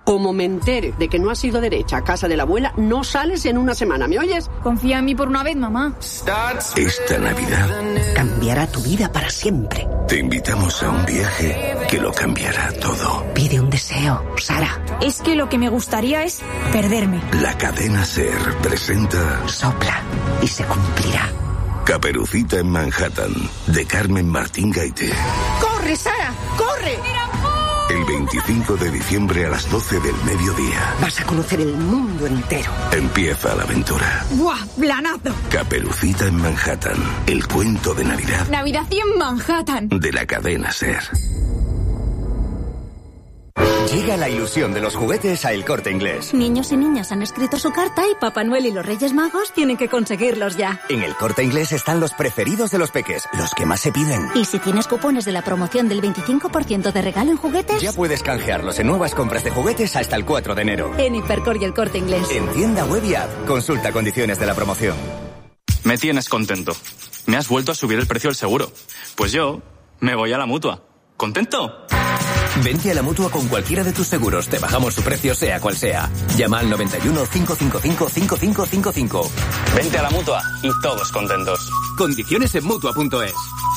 Como me entere de que no has sido derecha a casa de la abuela, no sales en una semana, ¿me oyes? Confía en mí por una vez, mamá. Esta Navidad Cambiará tu vida para siempre. te invitamos a un viaje que lo cambiará todo. Pide un deseo, Sara. Es que lo que me gustaría es perderme. La cadena SER presenta Sopla y se cumplirá. Caperucita en Manhattan, de Carmen Martín Gaite. ¡Corre, Sara! ¡Corre! El 25 de diciembre a las 12 del mediodía. Vas a conocer el mundo entero. Empieza la aventura. ¡Buah! ¡Planazo! Caperucita en Manhattan, el cuento de Navidad Navidad en Manhattan. de la cadena SER. Llega la ilusión de los juguetes a El Corte Inglés. Niños y niñas han escrito su carta y Papá Noel y los Reyes Magos tienen que conseguirlos ya. En El Corte Inglés están los preferidos de los peques, los que más se piden. Y si tienes cupones de la promoción del 25% de regalo en juguetes... Ya puedes canjearlos en nuevas compras de juguetes hasta el 4 de enero. En Hipercor y El Corte Inglés. En tienda web y app. Consulta condiciones de la promoción. Me tienes contento. Me has vuelto a subir el precio del seguro. Pues yo me voy a la Mutua. ¿Contento? Vente a la Mutua con cualquiera de tus seguros. Te bajamos su precio sea cual sea. Llama al 91 555 5555. Vente a la Mutua y todos contentos. Condiciones en Mutua.es.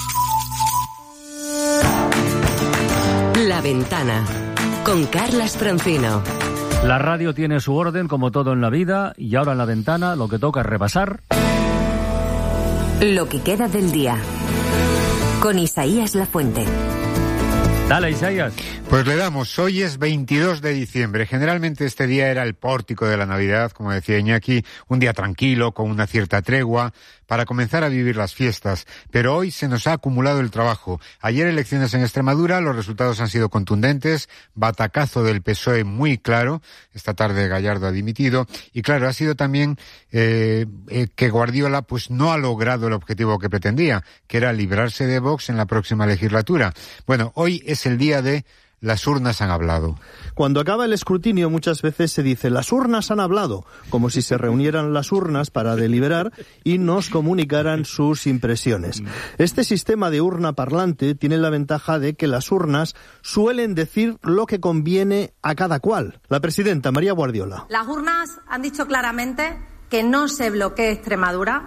La Ventana, con Carlas Francino. La radio tiene su orden, como todo en la vida, y ahora en La Ventana lo que toca es repasar Lo que queda del día, con Isaías Lafuente. Dale, Isaías. Pues le damos, hoy es 22 de diciembre. Generalmente este día era el pórtico de la Navidad, como decía Iñaki, un día tranquilo, con una cierta tregua, para comenzar a vivir las fiestas. Pero hoy se nos ha acumulado el trabajo. Ayer elecciones en Extremadura, los resultados han sido contundentes, batacazo del PSOE muy claro, esta tarde Gallardo ha dimitido, y claro, ha sido también que Guardiola pues no ha logrado el objetivo que pretendía, que era librarse de Vox en la próxima legislatura. Bueno, hoy es el día de las urnas han hablado. Cuando acaba el escrutinio muchas veces se dice las urnas han hablado, como si se reunieran las urnas para deliberar y nos comunicaran sus impresiones. Este sistema de urna parlante tiene la ventaja de que las urnas suelen decir lo que conviene a cada cual. La presidenta María Guardiola. Las urnas han dicho claramente que no se bloquee Extremadura.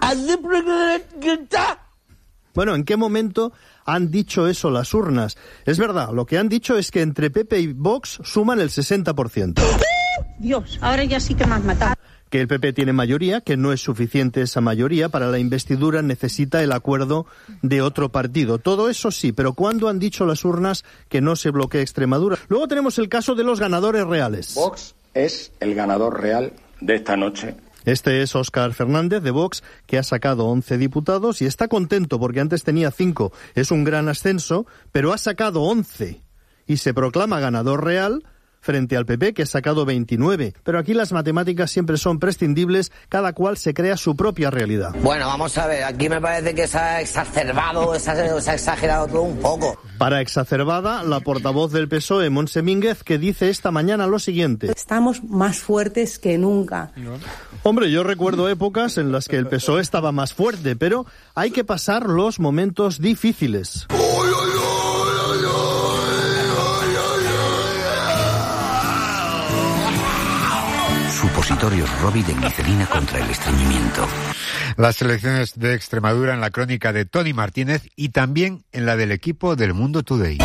Bueno, ¿en qué momento han dicho eso las urnas? Es verdad, lo que han dicho es que entre PP y Vox suman el 60%. Dios, ahora ya sí que me has matado. Que el PP tiene mayoría, que no es suficiente esa mayoría, para la investidura necesita el acuerdo de otro partido. Todo eso sí, pero ¿cuándo han dicho las urnas que no se bloquee Extremadura? Luego tenemos el caso de los ganadores reales. Vox es el ganador real de esta noche. Este es Óscar Fernández, de Vox, que ha sacado 11 diputados y está contento porque antes tenía 5. Es un gran ascenso, pero ha sacado 11 y se proclama ganador real frente al PP, que ha sacado 29. Pero aquí las matemáticas siempre son prescindibles, cada cual se crea su propia realidad. Bueno, vamos a ver, aquí me parece que se ha exacerbado, se ha exagerado todo un poco. Para exacerbada, la portavoz del PSOE, Montse Mínguez, que dice esta mañana lo siguiente. Estamos más fuertes que nunca. Hombre, yo recuerdo épocas en las que el PSOE estaba más fuerte, pero hay que pasar los momentos difíciles. Supositorios Robi de glicerina contra el estreñimiento. Las elecciones de Extremadura en la crónica de Tony Martínez y también en la del equipo del Mundo Today.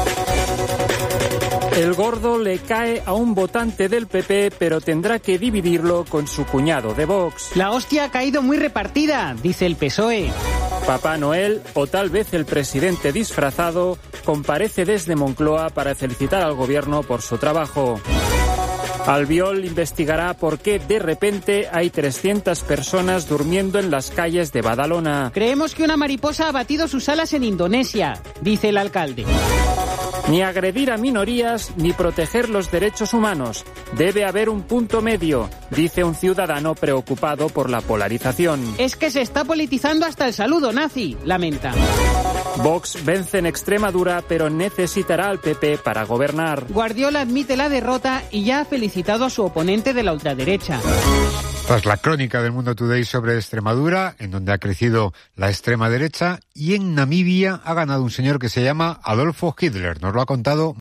El gordo le cae a un votante del PP, pero tendrá que dividirlo con su cuñado de Vox. La hostia ha caído muy repartida, dice el PSOE. Papá Noel, o tal vez el presidente disfrazado, comparece desde Moncloa para felicitar al gobierno por su trabajo. Albiol investigará por qué de repente hay 300 personas durmiendo en las calles de Badalona. Creemos que una mariposa ha batido sus alas en Indonesia, dice el alcalde. Ni agredir a minorías ni proteger los derechos humanos. Debe haber un punto medio, dice un ciudadano preocupado por la polarización. Es que se está politizando hasta el saludo nazi, lamenta. Vox vence en Extremadura, pero necesitará al PP para gobernar. Guardiola admite la derrota y ya ha felicitado a su oponente de la ultraderecha. Tras la crónica del Mundo Today sobre Extremadura, en donde ha crecido la extrema derecha, y en Namibia ha ganado un señor que se llama Adolfo Hitler. Nos lo ha contado